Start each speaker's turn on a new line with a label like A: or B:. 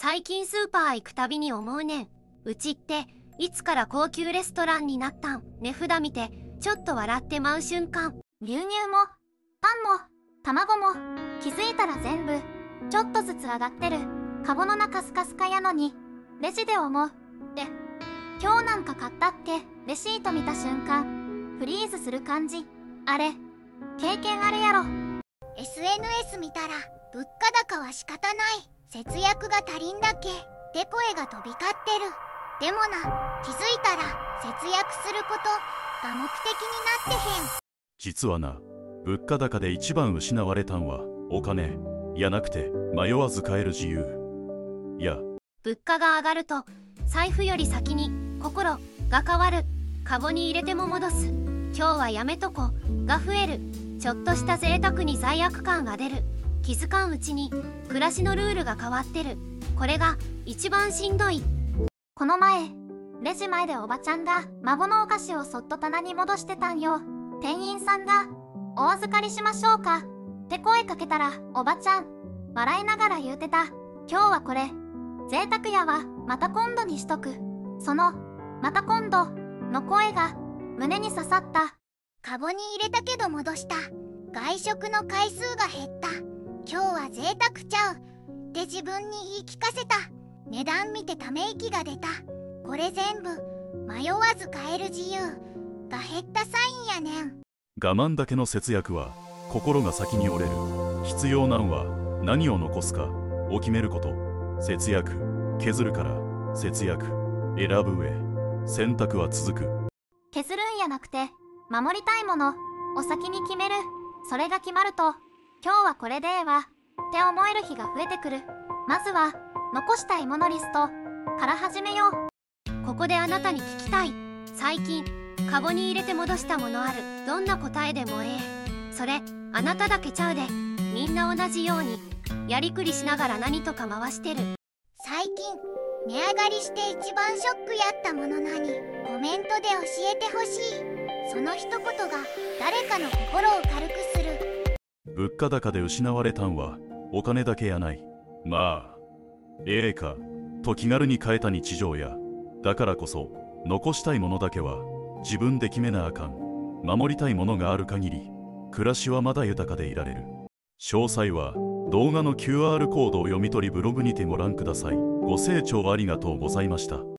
A: 最近スーパー行くたびに思うねん。うちっていつから高級レストランになったん？値札見てちょっと笑ってまう瞬間。
B: 牛乳もパンも卵も気づいたら全部ちょっとずつ上がってる。カゴの中スカスカやのにレジで思う。今日なんか買ったっけ？レシート見た瞬間フリーズする感じ。あれ経験あるやろ。
C: SNS 見たら物価高は仕方ない、節約が足りんだけって声が飛び交ってる。でもな、気づいたら節約することが目的になってへん。
D: 実はな、物価高で一番失われたんはお金やなくて迷わず買える自由や。
A: 物価が上がると財布より先に心が変わる。カゴに入れても戻す、今日はやめとこが増える。ちょっとした贅沢に罪悪感が出る。気づかんうちに暮らしのルールが変わってる。これが一番しんどい。
B: この前レジ前でおばちゃんが孫のお菓子をそっと棚に戻してたんよ。店員さんが「お預かりしましょうか」って声かけたら、おばちゃん笑いながら言うてた。今日はこれ贅沢やわ、また今度にしとく。そのまた今度の声が胸に刺さった。
C: カゴに入れたけど戻した。外食の回数が減った。今日は贅沢ちゃうって自分に言い聞かせた。値段見てため息が出た。これ全部迷わず買える自由が減ったサインやねん。
D: 我慢だけの節約は心が先に折れる。必要なんは何を残すかを決めること。節約削るから節約選ぶ上選択は続く。
B: 削るんやなくて守りたいものを先に決める。それが決まると今日はこれでええわって思える日が増えてくる。まずは残したいものリストから始めよう。
A: ここであなたに聞きたい。最近カゴに入れて戻したものある？どんな答えでもええ。それあなただけちゃうで。みんな同じようにやりくりしながら何とか回してる。
C: 最近値上がりして一番ショックやったもの何？コメントで教えてほしい。その一言が誰かの心を軽くする。
D: 物価高で失われたんはお金だけやない。まあええかと気軽に変えた日常や。だからこそ残したいものだけは自分で決めなあかん。守りたいものがある限り暮らしはまだ豊かでいられる。詳細は動画の QR コードを読み取りブログにてご覧ください。ご清聴ありがとうございました。